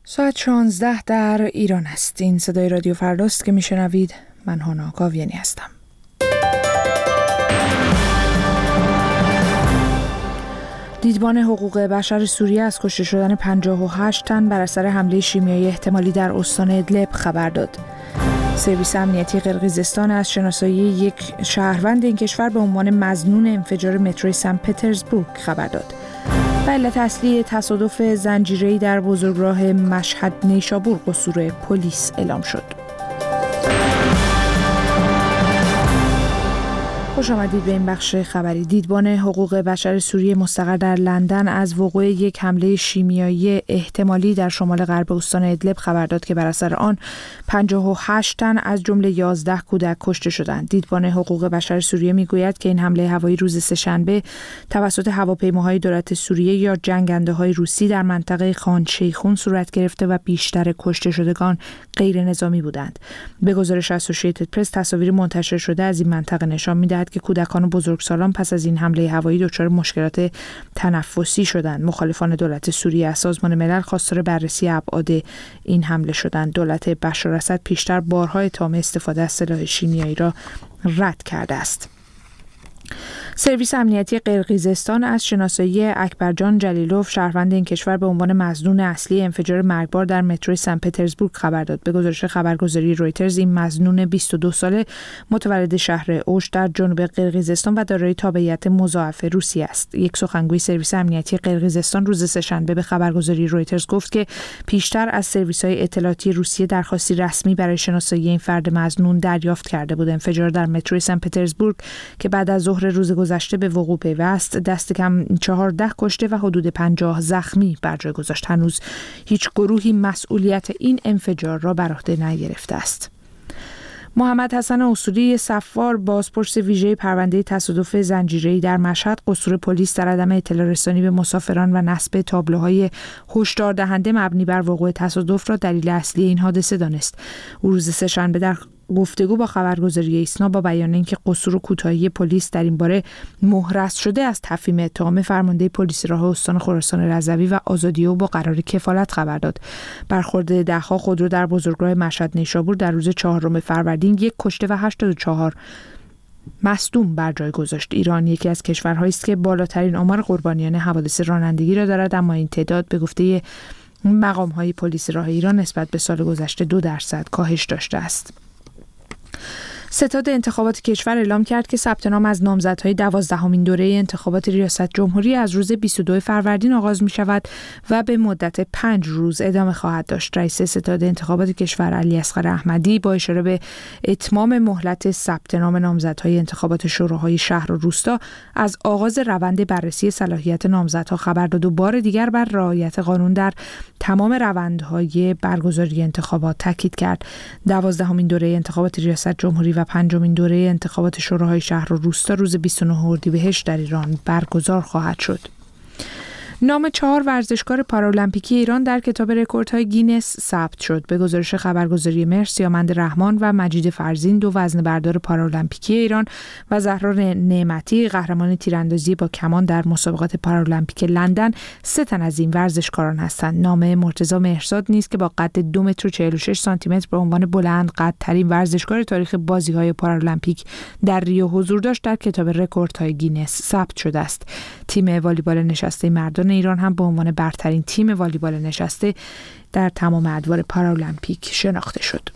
ساعت 16 در ایران است. این صدای رادیو فرداست که میشنوید. من هانا گاویانی هستم. دیدبان حقوق بشر سوریه از کشته شدن 58 تن بر اثر حمله شیمیایی احتمالی در استان ادلب خبر داد. سرویس امنیتی قرقیزستان از شناسایی یک شهروند این کشور به عنوان مظنون انفجار متروی سن پترزبورگ خبر داد. و علت اصلی تصادف زنجیره‌ای در بزرگراه مشهد نیشابور قصور پلیس اعلام شد. خوش آمدید به این بخش خبری. دیدبان حقوق بشر سوریه مستقر در لندن از وقوع یک حمله شیمیایی احتمالی در شمال غرب استان ادلب خبر داد که بر اثر آن 58 تن از جمله 11 کودک کشته شدند. دیدبان حقوق بشر سوریه میگوید که این حمله هوایی روز سه‌شنبه توسط هواپیماهای دولت سوریه یا جنگنده‌های روسی در منطقه خان شیخون صورت گرفته و بیشتر کشته شدگان غیر نظامی بودند. به گزارش اسوسییتد پرس تصاویر منتشر شده از این منطقه نشان می‌دهد که کودکان و بزرگسالان پس از این حمله هوایی دچار مشکلات تنفسی شدند. مخالفان دولت سوریه از سازمان ملل خواستار بررسی ابعاد این حمله شدند. دولت بشار اسد پیشتر بارها اتهام استفاده از سلاح شیمیایی را رد کرده است. سرویس امنیتی قرقیزستان از شناسایی اکبرجان جلیلوف شهروند این کشور به عنوان مظنون اصلی انفجار مرگبار در متروی سن پترزبورگ خبر داد. به گزارش خبرگزاری رویترز این مظنون 22 ساله متولد شهر اوش در جنوب قرقیزستان و دارای تابعیت مضاعف روسیه است. یک سخنگوی سرویس امنیتی قرقیزستان روز سه‌شنبه به خبرگزاری رویترز گفت که پیشتر از سرویس‌های اطلاعاتی روسیه درخواستی رسمی برای شناسایی این فرد مظنون دریافت کرده بود. انفجار در متروی سن پترزبورگ که بعد از ظهر روز گذشته به وقوع پیوست دست کم 14 کشته و حدود 50 زخمی بر جای گذاشت. هنوز هیچ گروهی مسئولیت این انفجار را بر عهده نگرفته است. محمد حسن اصولی صفار بازپرس ویژه پرونده تصادف زنجیره‌ای در مشهد قصور پلیس در عدم اطلاع رسانی به مسافران و نصب تابلوهای هشدار دهنده مبنی بر وقوع تصادف را دلیل اصلی این حادثه دانست. او روز سه‌شنبه در گفتگو با خبرگزاری ایسنا با بیان اینکه قصور و کوتاهی پلیس در این باره محرز شده از تفهیم اتهام فرمانده پلیس راه استان خراسان رضوی و آزادیو با قرار کفالت خبر داد. برخورد ده‌ها خودرو در بزرگراه مشهد نیشابور در روز 4 فروردین 1 کشته و 84 مصدوم بر جای گذاشت. ایران یکی از کشورهایی است که بالاترین آمار قربانیان حوادث رانندگی را دارد، اما این تعداد به گفته مقام‌های پلیس راه ایران نسبت به سال گذشته 2% کاهش داشته است. ستاد انتخابات کشور اعلام کرد که ثبت نام از نامزدهای 12مین دوره انتخابات ریاست جمهوری از روز 22 فروردین آغاز می شود و به مدت 5 روز ادامه خواهد داشت. رئیس ستاد انتخابات کشور علی اصغر احمدی با اشاره به اتمام مهلت ثبت نام نامزدهای انتخابات شوراهای شهر و روستا از آغاز روند بررسی صلاحیت نامزدها خبر داد و بار دیگر بر رعایت قانون در تمام روندهای برگزاری انتخابات تاکید کرد. 12مین دوره انتخابات ریاست جمهوری و 5مین دوره انتخابات شوراهای شهر و روستا روز 29 اردیبهشت در ایران برگزار خواهد شد. نام 4 ورزشکار پارالمپیکی ایران در کتاب رکوردهای گینس ثبت شد. به گزارش خبرگزاری مهر، سیامند رحمان و مجید فرزین 2 وزنه‌بردار پارالمپیکی ایران و زهرا نعمتی قهرمان تیراندازی با کمان در مسابقات پارالمپیک لندن 3 تن از این ورزشکاران هستند. نام مرتضی مهرزاد نیز که با قد 2 متر و 46 سانتی متر به عنوان بلند قدترین ورزشکار تاریخ بازی‌های پارالمپیک در ریو حضور داشت در کتاب رکوردهای گینس ثبت شده است. تیم والیبال نشسته مردان ایران هم به عنوان برترین تیم والیبال نشسته در تمام ادوار پارالمپیک شناخته شد.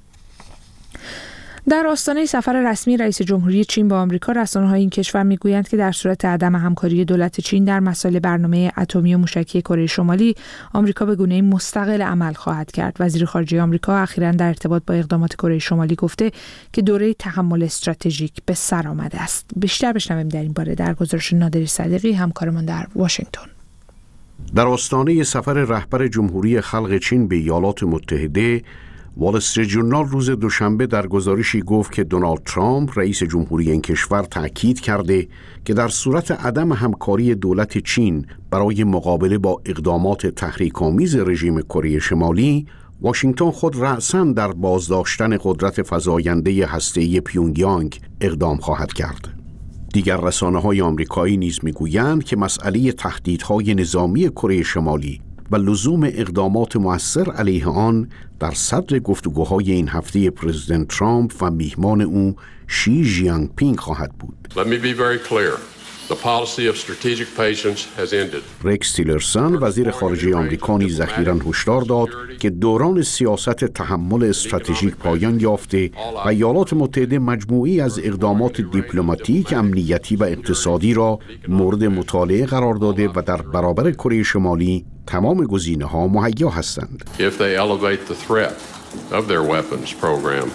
در آستانه سفر رسمی رئیس جمهوری چین به آمریکا، رسانه‌های این کشور میگویند که در صورت عدم همکاری دولت چین در مسائل برنامه اتمی و موشکی کره شمالی، آمریکا به گونه‌ای مستقل عمل خواهد کرد. وزیر خارجه آمریکا اخیراً در ارتباط با اقدامات کره شمالی گفته که دوره تحمل استراتژیک به سر آمده است. بیشتر بشنویم در این باره در گزارش نادری صدیقی، همکارمان در واشنگتن. در آستانه سفر رهبر جمهوری خلق چین به ایالات متحده، وال استریت ژورنال روز دوشنبه در گزارشی گفت که دونالد ترامپ رئیس جمهوری این کشور تأکید کرده که در صورت عدم همکاری دولت چین برای مقابله با اقدامات تحریک‌آمیز رژیم کره شمالی، واشنگتن خود رأساً در بازداشتن قدرت فزاینده هسته‌ای پیونگیانگ اقدام خواهد کرد. دیگر رسانه‌های آمریکایی نیز می‌گویند که مسئله تهدیدهای نظامی کره شمالی و لزوم اقدامات مؤثر علیه آن در صدر گفتگوهای این هفته پرزیدنت ترامپ و میهمان او شی ژینگ پینگ خواهد بود. Let me be very clear. The policy of strategic patience has ended. رکس تیلرسون وزیر خارجه آمریکا نیز اخیراً هشدار داد که دوران سیاست تحمل استراتژیک پایان یافته و ایالات متحده مجموعی از اقدامات دیپلماتیک، امنیتی و اقتصادی را مورد مطالعه قرار داده و در برابر کره شمالی تمام گزینه‌ها مهیا هستند. If they elevate the threat of their weapons program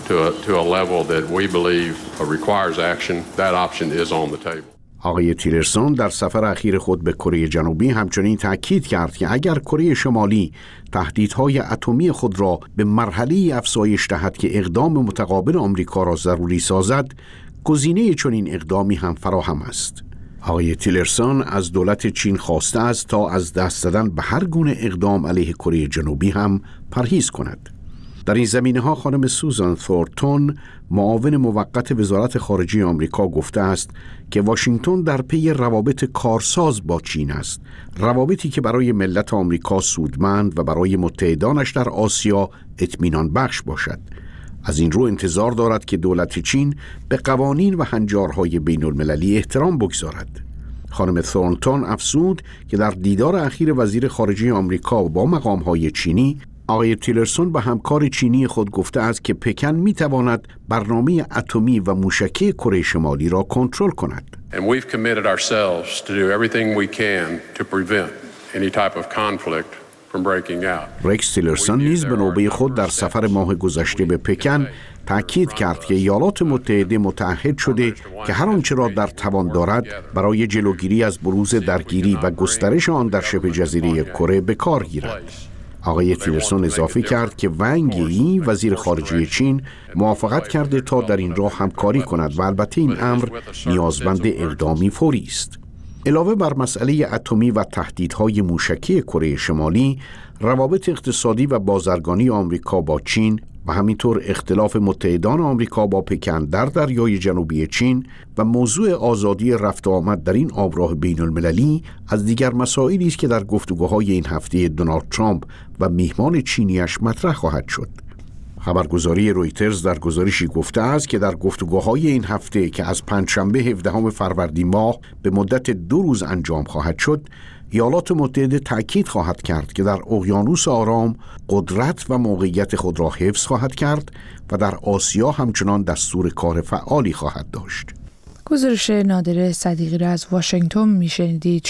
to a level that we believe requires action, that option is on the table. آقای تیلرسون در سفر اخیر خود به کره جنوبی همچنین تأکید کرد که اگر کره شمالی تهدیدهای اتمی خود را به مرحله افزایش دهد که اقدام متقابل آمریکا را ضروری سازد، گزینه چنین اقدامی هم فراهم است. آقای تیلرسون از دولت چین خواسته است تا از دست دادن به هر گونه اقدام علیه کره جنوبی هم پرهیز کند. در این زمینه‌ها خانم سوزان ثورنتون، معاون موقت وزارت خارجه آمریکا، گفته است که واشنگتن در پی روابط کارساز با چین است، روابطی که برای ملت آمریکا سودمند و برای متحدانش در آسیا اطمینان بخش باشد. از این رو انتظار دارد که دولت چین به قوانین و هنجارهای بین المللی احترام بگذارد. خانم ثورنتون افزود که در دیدار اخیر وزیر خارجه آمریکا با مقام‌های چینی، آقای تیلرسون به همکار چینی خود گفته است که پکن می‌تواند برنامه اتمی و موشکی کره شمالی را کنترل کند. And we've committed ourselves to do everything we can to prevent any type of conflict from breaking out. رکس تیلرسون نیز به نوبه خود در سفر ماه گذشته به پکن تأکید کرد که ایالات متحده متعهد شده که هر آنچه را در توان دارد برای جلوگیری از بروز درگیری و گسترش آن در شبه جزیره کره به کار گیرد. آقای تیلرسون اضافه کرد که ونگ یی وزیر خارجه چین موافقت کرده تا در این راه همکاری کند و البته این امر نیازمند اقدامی فوری است. علاوه بر مسئله اتمی و تهدیدهای موشکی کره شمالی، روابط اقتصادی و بازرگانی آمریکا با چین و همینطور اختلاف متحدان آمریکا با پکن در دریای جنوبی چین و موضوع آزادی رفت و آمد در این آبراه بین المللی از دیگر مسائلی است که در گفتگوهای این هفته دونالد ترامپ و میهمان چینیش مطرح خواهد شد. خبرگزاری رویترز در گزارشی گفته است که در گفتگوهای این هفته که از پنجشنبه 17 فروردین ماه به مدت 2 روز انجام خواهد شد، ایالات متحده تأکید خواهد کرد که در اقیانوس آرام قدرت و موقعیت خود را حفظ خواهد کرد و در آسیا همچنان دستور کار فعالی خواهد داشت. گزارش نادر صدیقی را از واشنگتن میشنیدید.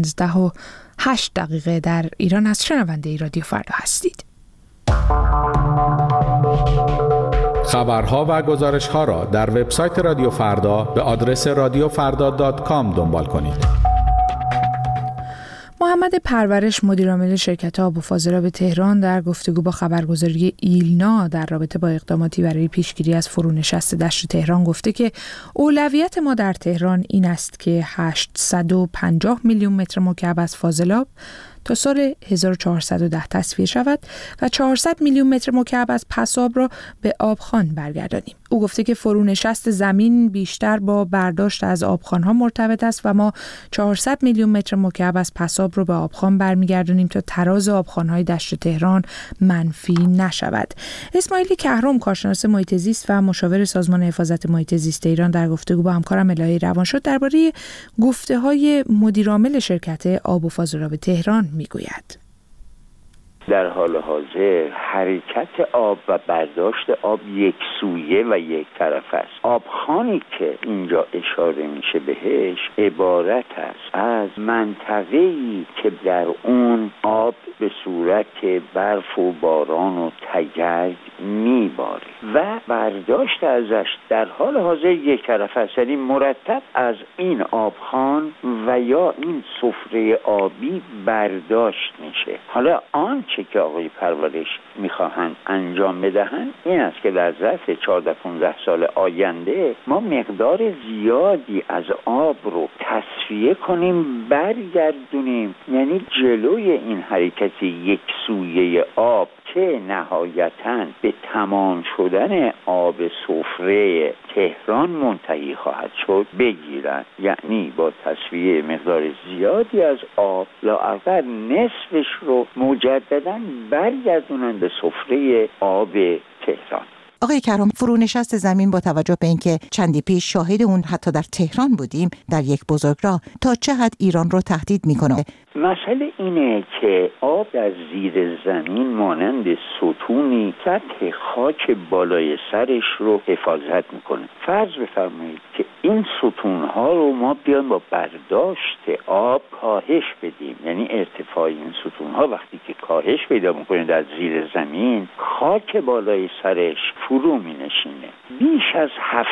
16:08 در ایران از شنونده رادیو فردا هستید. خبرها و گزارش‌ها را در وبسایت رادیو فردا به آدرس radiofarda.com دنبال کنید. محمد پرورش، مدیرعامل شرکت آب و فاضلاب تهران، در گفتگو با خبرگزاری ایلنا در رابطه با اقداماتی برای پیشگیری از فرونشست دشت تهران گفته که اولویت ما در تهران این است که 850 میلیون متر مکعب از فاضلاب تا سال 1410 تصفیه شود و 400 میلیون متر مکعب از پساب را به آبخوان برگردانیم. او گفته که فرونشست زمین بیشتر با برداشت از آبخوان‌ها مرتبط است و ما 400 میلیون متر مکعب از پساب را به آبخوان برمیگردانیم تا تراز آبخوان‌های دشت تهران منفی نشود. اسماعیل کهرم، کارشناس محیط زیست و مشاور سازمان حفاظت محیط زیست ایران، در گفتگو با همکارم الهی روانشد درباره گفته‌های مدیرعامل شرکت آب و فاضلاب تهران میگوید. در حال حاضر حرکت آب و برداشت آب یک سویه و یک طرف است. آبخوانی که اینجا اشاره میشه بهش عبارت است از منطقه‌ای که در اون آب به صورت برف و باران و تگرگ میباره و برداشت ازش در حال حاضر یک طرف است، یعنی مرتب از این آبخوان و یا این سفره آبی برداشت میشه. حالا آنچه که آقای پرورش میخواهند انجام بدهند این است که در ظرف 14-15 سال آینده ما مقدار زیادی از آب رو تصفیه کنیم، برگردونیم، یعنی جلوی این حرکت یک سویه آب که نهایتاً به تمام شدن آب سفره تهران منتهی خواهد شد بگیرن، یعنی با تصفیه مقدار زیادی از آب لااقل نصفش رو مجدداً برگردونن به سفره آب تهران. آقای کرام، فرونشست زمین با توجه به اینکه چندی پیش شاهد اون حتی در تهران بودیم در یک بزرگراه، تا چه حد ایران رو تهدید میکنه؟ مسئله اینه که آب در زیر زمین مانند ستونی سطح خاک بالای سرش رو حفاظت میکنه. فرض بفرمایید که این ستونها رو ما بیان با برداشت آب کاهش بدیم، یعنی ارتفاع این ستونها وقتی که کاهش پیدا میکنه در زیر زمین، خاک بالای سرش فرو می نشینه. بیش از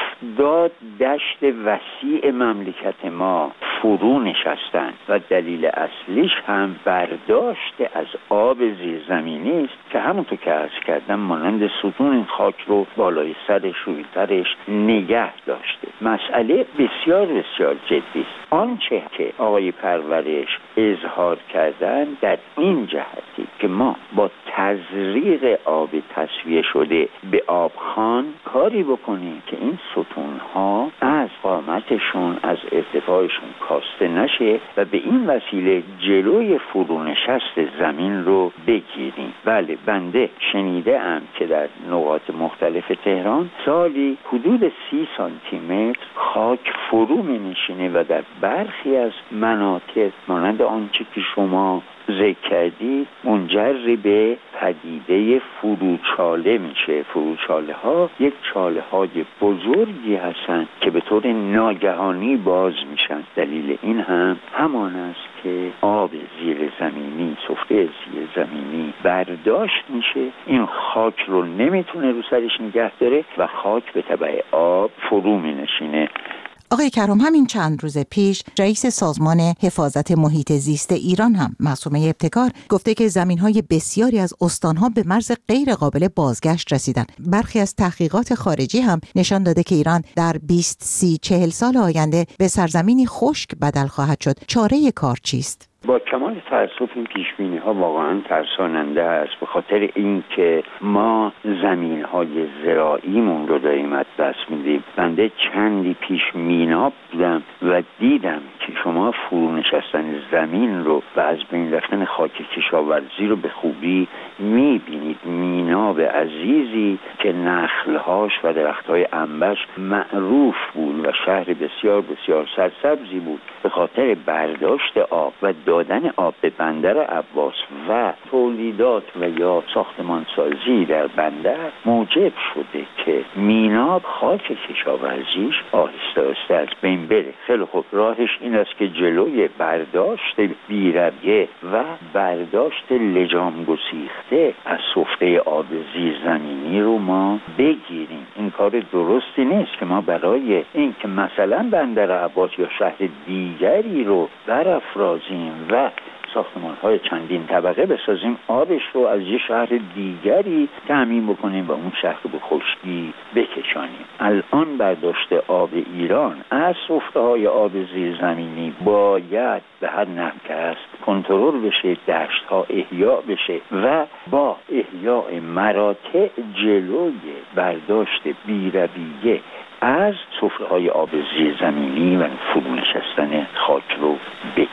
70 دشت وسیع مملکت ما فرو نشستن و دلیل اصلیش هم برداشت از آب زیرزمینی است که همونطور که عرض کردم مانند ستون این خاک رو بالای سرش روی سرش نگه داشته. مسئله بسیار بسیار جدی است. آنچه که آقای پرورش اظهار کردن در این جهتی که ما با تزریق آب تصفیه شده به آبخوان کاری بکنیم که این ستونها از قامتشون از ارتفاعشون کاسته نشه و به این وسیله جلوی فرونشست زمین رو بگیریم. بله، بنده شنیده ام که در نقاط مختلف تهران سالی حدود 30 سانتی متر خاک فرو می نشینه و در برخی از مناطق مانند آنچه که شما ذکر کردید منجر به پدیده فروچاله میشه. فروچاله ها یک چاله های بزرگی هستند که به طور ناگهانی باز میشن. دلیل این هم همان است که آب زیر زمینی، سفره زیر زمینی برداشت میشه، این خاک رو نمیتونه رو سرش نگه داره و خاک به تبع آب فرو مینشینه. آقای کرام، همین چند روز پیش رئیس سازمان حفاظت محیط زیست ایران هم معصومه ابتکار گفته که زمین‌های بسیاری از استان‌ها به مرز غیر قابل بازگشت رسیدن. برخی از تحقیقات خارجی هم نشان داده که ایران در 20 30 40 سال آینده به سرزمینی خشک بدل خواهد شد. چاره کار چیست؟ با کمال تأسف این پیشبینی ها واقعا ترساننده است، به خاطر اینکه ما زمین های زراعیمون رو داریم از دست میدیم. بنده چندی پیش مینا بودم و دیدم که شما فرونشستن زمین رو و از بین رفتن خاک کشاورزی رو به خوبی میبینید. میناب عزیزی که نخلهاش و درختهای انبش معروف بود و شهر بسیار بسیار سرسبزی بود، به خاطر برداشت آب و دادن آب به بندر عباس و تولیدات و یا ساختمانسازی در بندر موجب شده که میناب خاک کشاورزیش آهسته آهسته از بین بره. خیلی خوب، راهش این است که جلوی برداشت بی‌رویه و برداشت لجام گسیخته از سفره آب زیرزمینی رو ما بگیریم. این کار درستی نیست که ما برای این که مثلا بندر عباس یا شهر دیگری رو برافرازیم و ساختمان‌های چندین طبقه بسازیم، آبش رو از یه شهر دیگری تامین بکنیم و اون شهر رو به خشکی بکشانیم. الان برداشت آب ایران از سفره‌های آب زیرزمینی باید به هر نحو که هست کنترل بشه، دشت‌ها احیا بشه و با احیاء مراتع جلوی برداشت بی‌رویه از سفره‌های آب زیرزمینی و فرونشستن خاک رو بگیریم.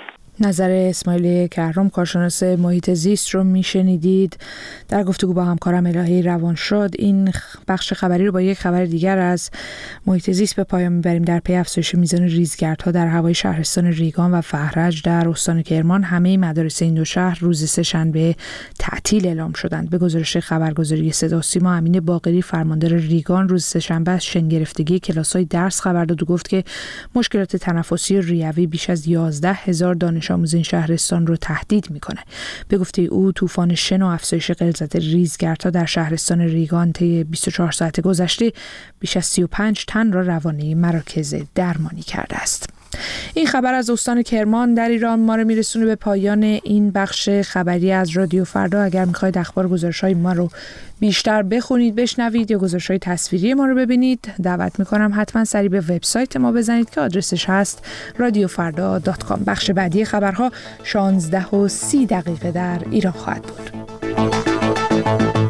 نظر اسماعیل کهرم، کارشناس محیط زیست رو میشنیدید در گفتگو با همکارم الهی روانشاد. این بخش خبری رو با یک خبر دیگر از محیط زیست به پایان میبریم. در پی افزایش میزان ریزگردها در هوای شهرستان ریگان و فهرج در استان کرمان، همه مدارس این دو شهر روز سه‌شنبه تعطیل اعلام شدند. به گزارش خبرگزاری صدا و سیما، امین باقری فرماندار ریگان روز سه‌شنبه از شن گرفتگی کلاس‌های درس خبر داد و گفت که مشکلات تنفسی ریوی بیش از 11,000 دانش آموز این شهرستان رو تهدید میکنه. به گفته او، طوفان شن و افزایش غلظت ریزگردها در شهرستان ریگان طی 24 ساعت گذشته بیش از 35 تن را روانه مراکز درمانی کرده است. این خبر از استان کرمان در ایران ما رو میرسونه به پایان این بخش خبری از رادیو فردا. اگر میخواید اخبار و گزارش‌های ما رو بیشتر بخونید، بشنوید یا گزارش‌های تصویری ما رو ببینید، دعوت میکنم حتما سری به وبسایت ما بزنید که آدرسش هست radiofarda.com. بخش بعدی خبرها 16:30 در ایران خواهد بود. شنوید.